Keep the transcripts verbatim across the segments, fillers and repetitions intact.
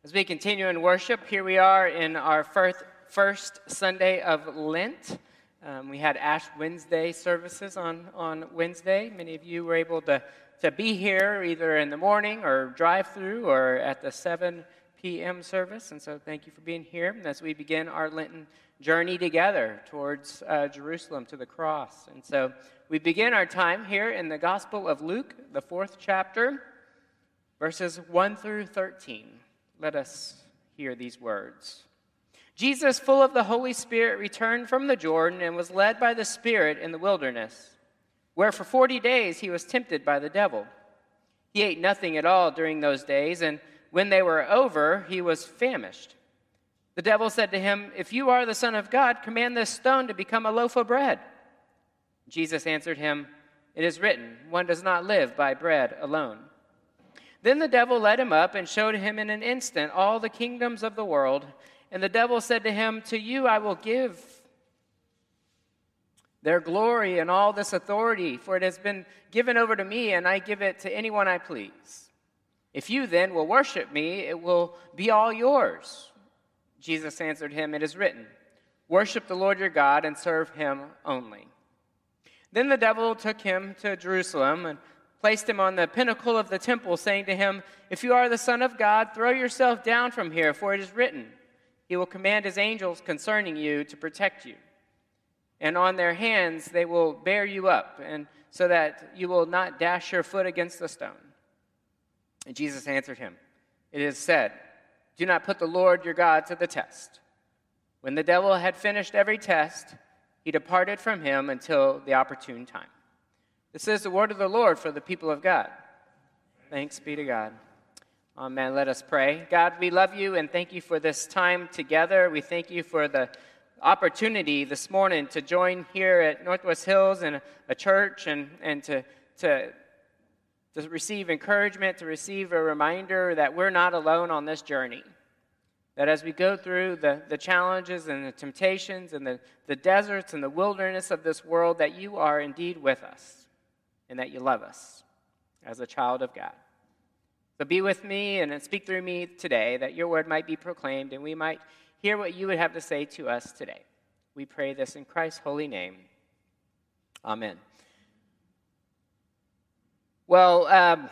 As we continue in worship, here we are in our first, first Sunday of Lent. Um, we had Ash Wednesday services on, on Wednesday. Many of you were able to, to be here either in the morning or drive-through or at the seven p.m. service. And so thank you for being here as we begin our Lenten journey together towards uh, Jerusalem to the cross. And so we begin our time here in the Gospel of Luke, the fourth chapter, verses one through thirteen. Let us hear these words. Jesus, full of the Holy Spirit, returned from the Jordan and was led by the Spirit in the wilderness, where for forty days he was tempted by the devil. He ate nothing at all during those days, and when they were over, he was famished. The devil said to him, "If you are the Son of God, command this stone to become a loaf of bread." Jesus answered him, "It is written, one does not live by bread alone." Then the devil led him up and showed him in an instant all the kingdoms of the world. And the devil said to him, "To you I will give their glory and all this authority, for it has been given over to me, and I give it to anyone I please. If you then will worship me, it will be all yours." Jesus answered him, "It is written, worship the Lord your God and serve him only." Then the devil took him to Jerusalem and placed him on the pinnacle of the temple, saying to him, "If you are the Son of God, throw yourself down from here, for it is written, he will command his angels concerning you to protect you. And on their hands they will bear you up, and so that you will not dash your foot against a stone." And Jesus answered him, "It is said, do not put the Lord your God to the test." When the devil had finished every test, he departed from him until the opportune time. This is the word of the Lord for the people of God. Thanks be to God. Amen. Let us pray. God, we love you and thank you for this time together. We thank you for the opportunity this morning to join here at Northwest Hills in a, a church and, and to, to, to receive encouragement, to receive a reminder that we're not alone on this journey. That as we go through the, the challenges and the temptations and the, the deserts and the wilderness of this world, that you are indeed with us. And that you love us as a child of God. So be with me and speak through me today, that your word might be proclaimed and we might hear what you would have to say to us today. We pray this in Christ's holy name. Amen. Well, um,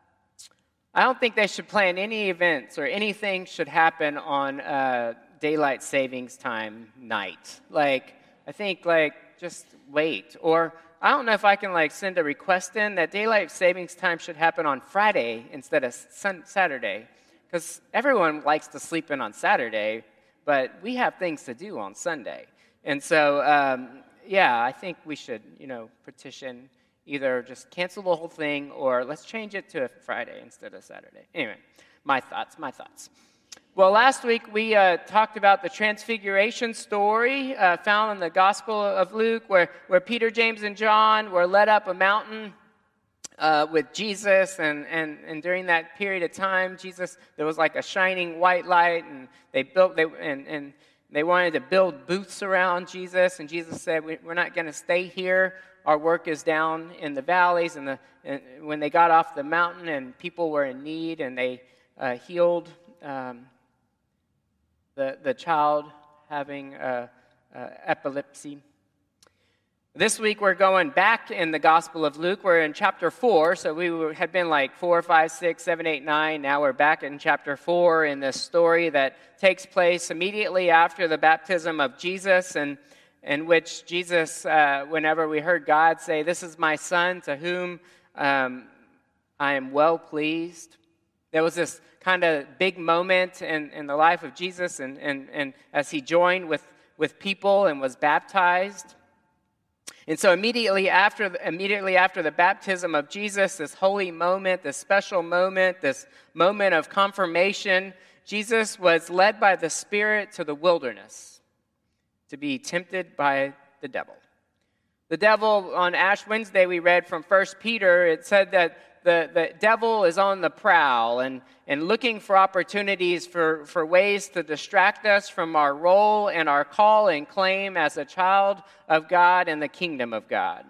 I don't think they should plan any events or anything should happen on uh, daylight savings time night. Like, I think, like, just wait. Or I don't know if I can like send a request in that daylight savings time should happen on Friday instead of sun- Saturday, because everyone likes to sleep in on Saturday, but we have things to do on Sunday. And so, um, yeah, I think we should, you know, petition either just cancel the whole thing or let's change it to a Friday instead of Saturday. Anyway, my thoughts, my thoughts. Well, last week we uh, talked about the transfiguration story uh, found in the Gospel of Luke, where, where Peter, James, and John were led up a mountain uh, with Jesus, and, and, and during that period of time, Jesus, there was like a shining white light, and they built they and, and they wanted to build booths around Jesus, and Jesus said, we, "We're not going to stay here. Our work is down in the valleys." And, the, and when they got off the mountain, and people were in need, and they uh, healed. Um, The, the child having uh, uh, epilepsy. This week we're going back in the Gospel of Luke. We're in chapter four, so we were, had been like four, five, six, seven, eight, nine. Now we're back in chapter four in this story that takes place immediately after the baptism of Jesus, and in which Jesus, uh, whenever we heard God say, "This is my son to whom um, I am well pleased," there was this kind of big moment in, in the life of Jesus, and, and, and as he joined with, with people and was baptized. And so immediately after, immediately after the baptism of Jesus, this holy moment, this special moment, this moment of confirmation, Jesus was led by the Spirit to the wilderness to be tempted by the devil. The devil, on Ash Wednesday, we read from First Peter, it said that The, the devil is on the prowl and, and looking for opportunities for, for ways to distract us from our role and our call and claim as a child of God in the kingdom of God.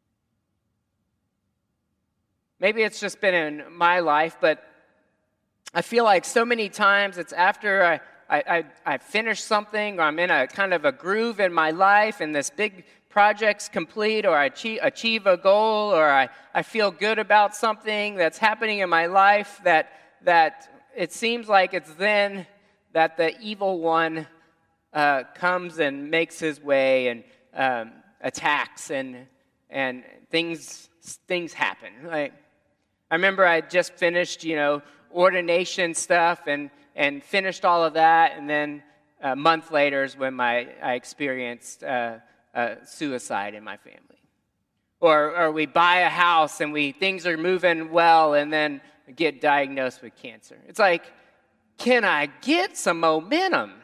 Maybe it's just been in my life, but I feel like so many times it's after I, I, I, I finish something, or I'm in a kind of a groove in my life, and this big project's complete, or I achieve, achieve a goal, or I, I feel good about something that's happening in my life, that, that it seems like it's then that the evil one uh, comes and makes his way and um, attacks, and and things things happen. Like, I remember I just finished, you know, ordination stuff and, and finished all of that, and then a month later is when my I experienced uh, uh, suicide in my family. Or or we buy a house and we things are moving well, and then get diagnosed with cancer. It's like, can I get some momentum?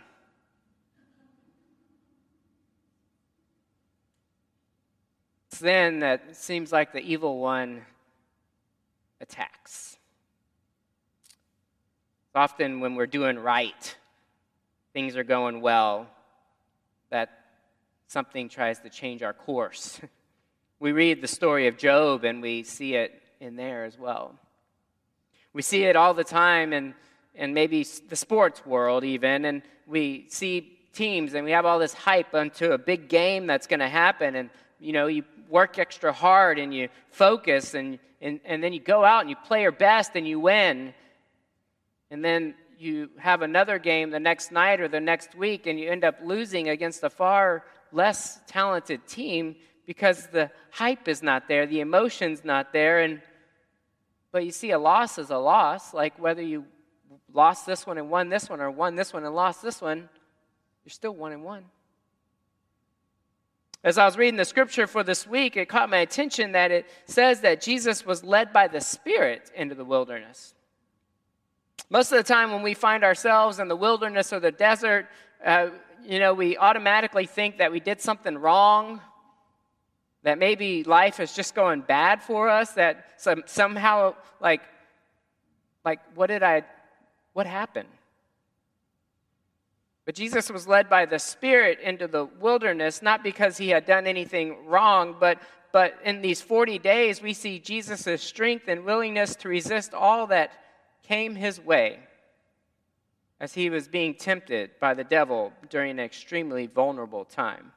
It's then that it seems like the evil one attacks. Often when we're doing right, things are going well, that something tries to change our course. We read the story of Job, and we see it in there as well. We see it all the time in, in maybe the sports world even, and we see teams, and we have all this hype onto a big game that's going to happen, and you know, you work extra hard, and you focus, and, and, and then you go out and you play your best, and you win. And then you have another game the next night or the next week, and you end up losing against a far less talented team because the hype is not there, the emotion's not there. And but you see, a loss is a loss. Like whether you lost this one and won this one, or won this one and lost this one, you're still one and one. As I was reading the scripture for this week, it caught my attention that it says that Jesus was led by the Spirit into the wilderness. Most of the time when we find ourselves in the wilderness or the desert, uh, you know, we automatically think that we did something wrong, that maybe life is just going bad for us, that some, somehow, like, like, what did I, what happened? But Jesus was led by the Spirit into the wilderness, not because he had done anything wrong, but, but in these forty days, we see Jesus' strength and willingness to resist all that came his way as he was being tempted by the devil during an extremely vulnerable time.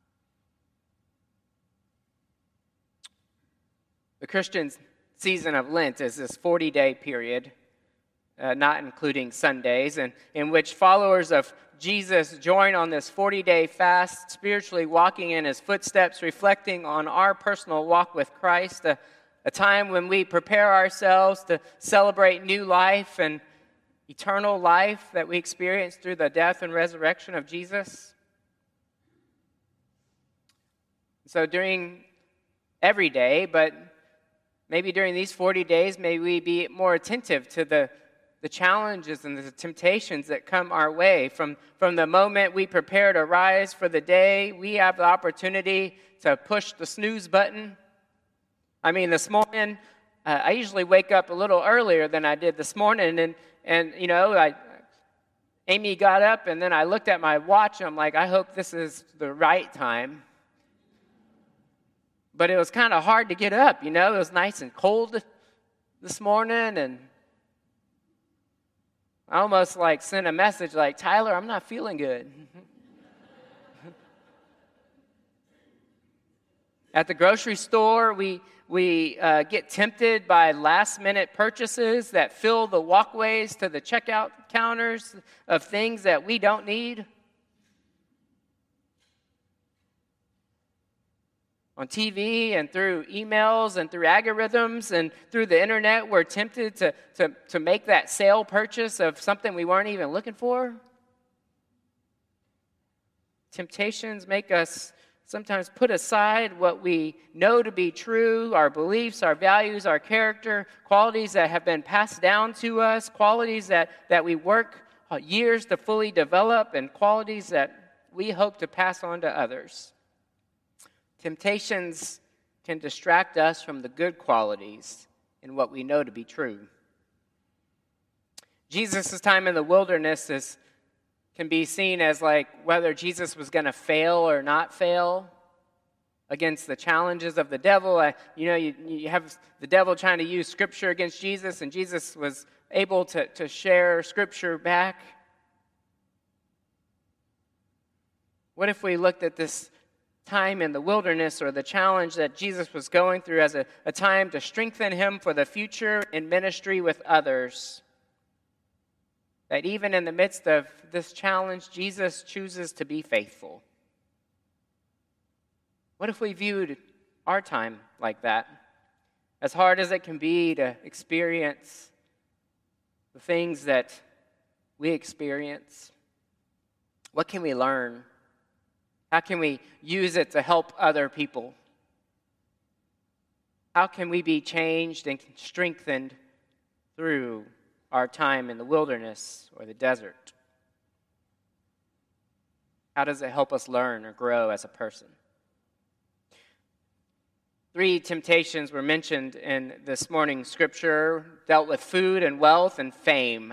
The Christian season of Lent is this forty-day period, uh, not including Sundays, and in which followers of Jesus join on this forty-day fast, spiritually walking in his footsteps, reflecting on our personal walk with Christ, a, a time when we prepare ourselves to celebrate new life and eternal life that we experience through the death and resurrection of Jesus. So during every day, but maybe during these forty days, may we be more attentive to the, the challenges and the temptations that come our way. From, from the moment we prepare to rise for the day, we have the opportunity to push the snooze button. I mean, this morning, uh, I usually wake up a little earlier than I did this morning, and, and you know, I, Amy got up, and then I looked at my watch, and I'm like, I hope this is the right time. But it was kind of hard to get up, you know. It was nice and cold this morning, and I almost like sent a message like, Tyler, I'm not feeling good. At the grocery store, we we uh, get tempted by last-minute purchases that fill the walkways to the checkout counters of things that we don't need. On T V and through emails and through algorithms and through the internet, we're tempted to, to, to make that sale purchase of something we weren't even looking for. Temptations make us sometimes put aside what we know to be true, our beliefs, our values, our character, qualities that have been passed down to us, qualities that, that we work years to fully develop, and qualities that we hope to pass on to others. Temptations can distract us from the good qualities in what we know to be true. Jesus' time in the wilderness is, can be seen as like whether Jesus was going to fail or not fail against the challenges of the devil. Uh, you know, you, you have the devil trying to use Scripture against Jesus, and Jesus was able to, to share Scripture back? What if we looked at this time in the wilderness or the challenge that Jesus was going through as a, a time to strengthen him for the future in ministry with others? That even in the midst of this challenge, Jesus chooses to be faithful. What if we viewed our time like that? As hard as it can be to experience the things that we experience, what can we learn? How can we use it to help other people? How can we be changed and strengthened through our time in the wilderness or the desert? How does it help us learn or grow as a person? Three temptations were mentioned in this morning's scripture, dealt with food and wealth and fame.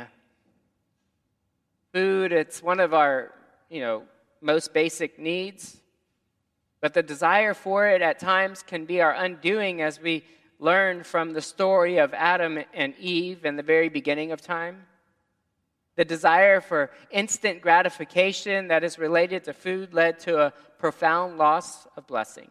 Food, it's one of our, you know, most basic needs, but the desire for it at times can be our undoing, as we learn from the story of Adam and Eve in the very beginning of time. The desire for instant gratification that is related to food led to a profound loss of blessing.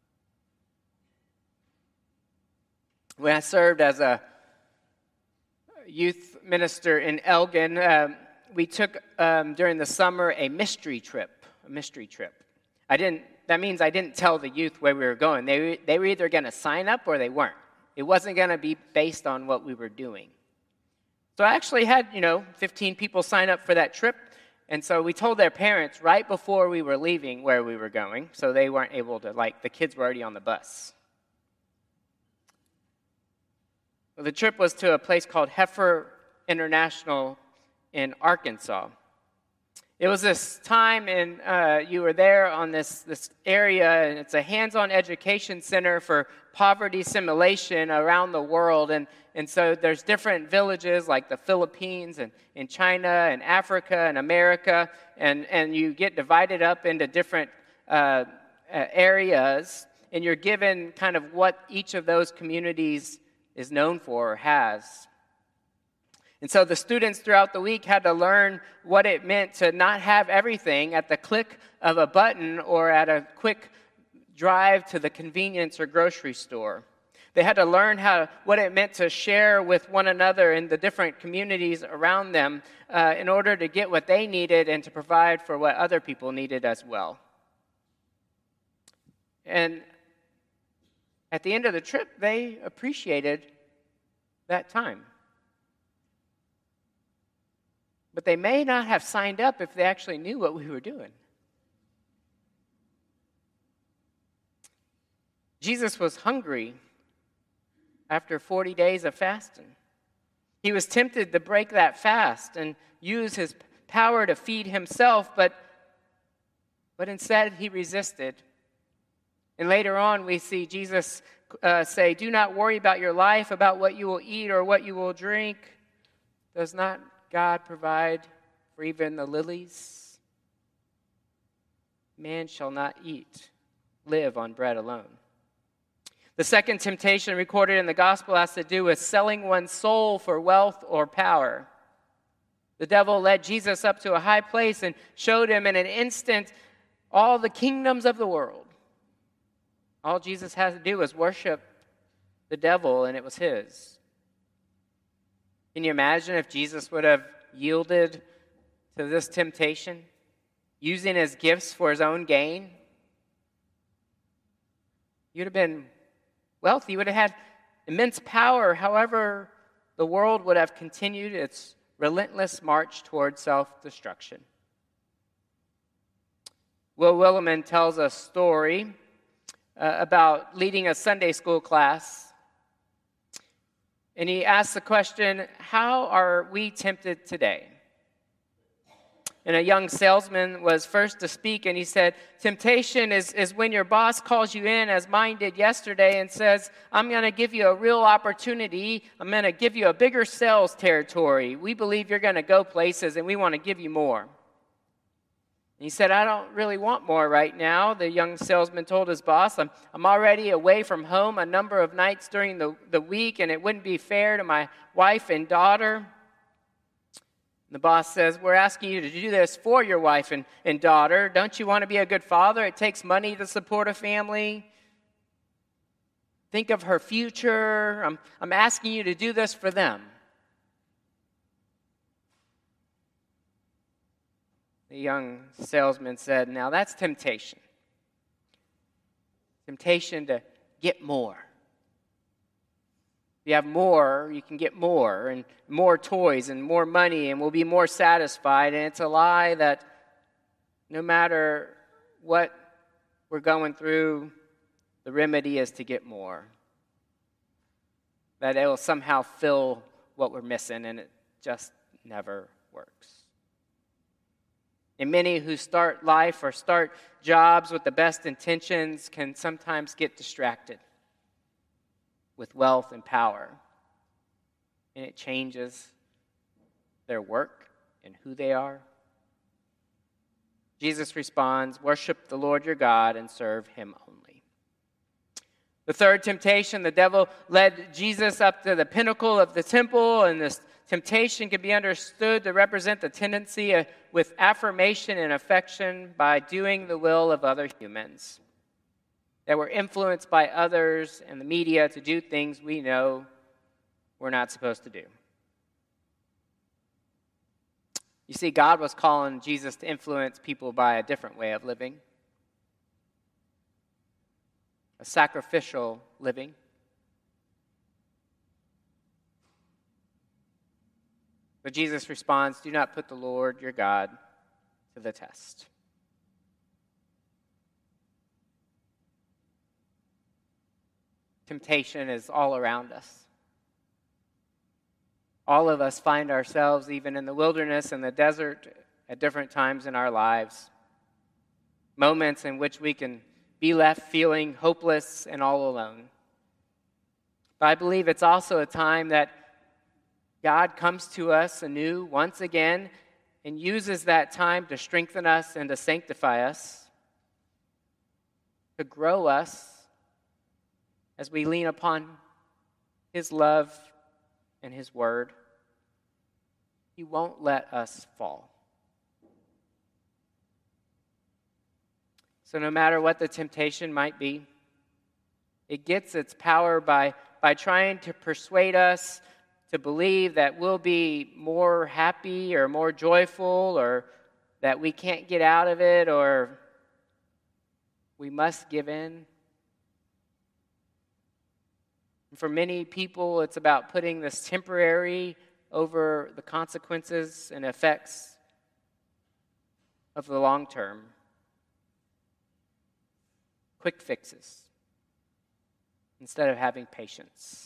When I served as a youth minister in Elgin, um, we took um, during the summer a mystery trip. A mystery trip. I didn't. That means I didn't tell the youth where we were going. They they were either going to sign up or they weren't. It wasn't going to be based on what we were doing. So I actually had, you know, fifteen people sign up for that trip, and so we told their parents right before we were leaving where we were going, so they weren't able to, like, the kids were already on the bus. Well, the trip was to a place called Heifer International in Arkansas. It was this time, and uh, you were there on this, this area, and it's a hands-on education center for poverty assimilation around the world. And, and so there's different villages like the Philippines and in China and Africa and America, and, and you get divided up into different uh, areas, and you're given kind of what each of those communities is known for or has. And so the students throughout the week had to learn what it meant to not have everything at the click of a button or at a quick drive to the convenience or grocery store. They had to learn how what it meant to share with one another in the different communities around them uh, in order to get what they needed and to provide for what other people needed as well. And at the end of the trip, they appreciated that time. But they may not have signed up if they actually knew what we were doing. Jesus was hungry after forty days of fasting. He was tempted to break that fast and use his power to feed himself, but, but instead he resisted. And later on we see Jesus uh, say, "Do not worry about your life, about what you will eat or what you will drink. Does not God provide for even the lilies? Man shall not eat, live on bread alone." The second temptation recorded in the gospel has to do with selling one's soul for wealth or power. The devil led Jesus up to a high place and showed him in an instant all the kingdoms of the world. All Jesus had to do was worship the devil, and it was his. Can you imagine if Jesus would have yielded to this temptation, using his gifts for his own gain? You'd have been wealthy. You would have had immense power. However, the world would have continued its relentless march toward self-destruction. Will Willimon tells a story uh, about leading a Sunday school class. And he asks the question, how are we tempted today? And a young salesman was first to speak, and he said, temptation is, is when your boss calls you in, as mine did yesterday, and says, I'm going to give you a real opportunity. I'm going to give you a bigger sales territory. We believe you're going to go places, and we want to give you more. And he said, I don't really want more right now. The young salesman told his boss, I'm, I'm already away from home a number of nights during the, the week, and it wouldn't be fair to my wife and daughter. And the boss says, we're asking you to do this for your wife and, and daughter. Don't you want to be a good father? It takes money to support a family. Think of her future. I'm, I'm asking you to do this for them. The young salesman said, now that's temptation. Temptation to get more. If you have more, you can get more, and more toys and more money, and we'll be more satisfied. And it's a lie that no matter what we're going through, the remedy is to get more. That it will somehow fill what we're missing, and it just never works. And many who start life or start jobs with the best intentions can sometimes get distracted with wealth and power. And it changes their work and who they are. Jesus responds, worship the Lord your God and serve him only. The third temptation, the devil led Jesus up to the pinnacle of the temple, and this temptation can be understood to represent the tendency uh, with affirmation and affection by doing the will of other humans. That we're influenced by others and the media to do things we know we're not supposed to do. You see, God was calling Jesus to influence people by a different way of living. A sacrificial living. But Jesus responds, do not put the Lord your God to the test. Temptation is all around us. All of us find ourselves even in the wilderness and the desert at different times in our lives. Moments in which we can be left feeling hopeless and all alone. But I believe it's also a time that God comes to us anew once again and uses that time to strengthen us and to sanctify us, to grow us as we lean upon his love and his word. He won't let us fall. So no matter what the temptation might be, it gets its power by, by trying to persuade us to believe that we'll be more happy or more joyful, or that we can't get out of it, or we must give in. And for many people, it's about putting this temporary over the consequences and effects of the long term. Quick fixes instead of having patience.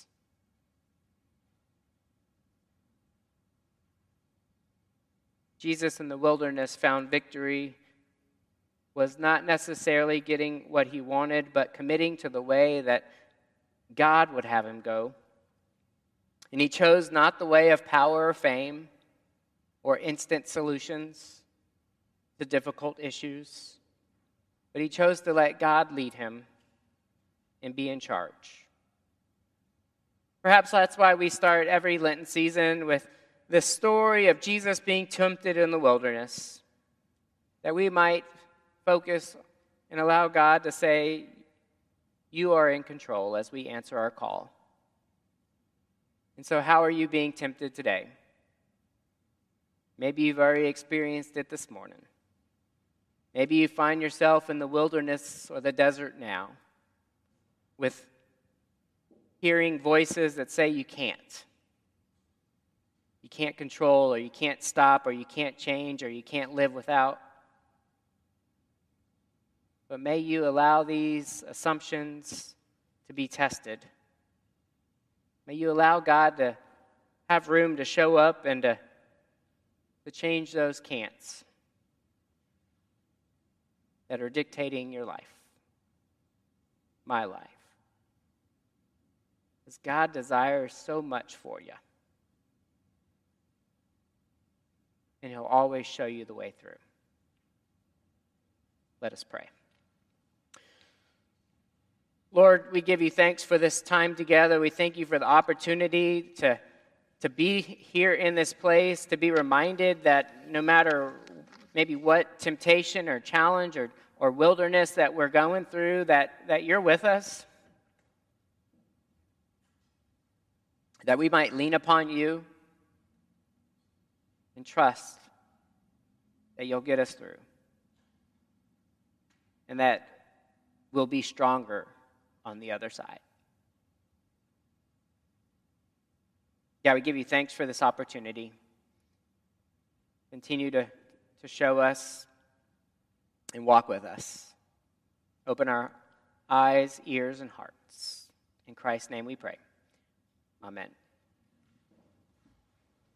Jesus in the wilderness found victory was not necessarily getting what he wanted, but committing to the way that God would have him go. And he chose not the way of power or fame or instant solutions to difficult issues, but he chose to let God lead him and be in charge. Perhaps that's why we start every Lenten season with the story of Jesus being tempted in the wilderness, that we might focus and allow God to say, you are in control as we answer our call. And so how are you being tempted today? Maybe you've already experienced it this morning. Maybe you find yourself in the wilderness or the desert now with hearing voices that say you can't. You can't control, or you can't stop, or you can't change, or you can't live without. But may you allow these assumptions to be tested. May you allow God to have room to show up and to, to change those can'ts that are dictating your life, my life. Because God desires so much for you. And he'll always show you the way through. Let us pray. Lord, we give you thanks for this time together. We thank you for the opportunity to, to be here in this place, to be reminded that no matter maybe what temptation or challenge or, or wilderness that we're going through, that, that you're with us, that we might lean upon you and trust that you'll get us through, and that we'll be stronger on the other side. Yeah, we give you thanks for this opportunity. Continue to, to show us and walk with us. Open our eyes, ears, and hearts. In Christ's name we pray. Amen.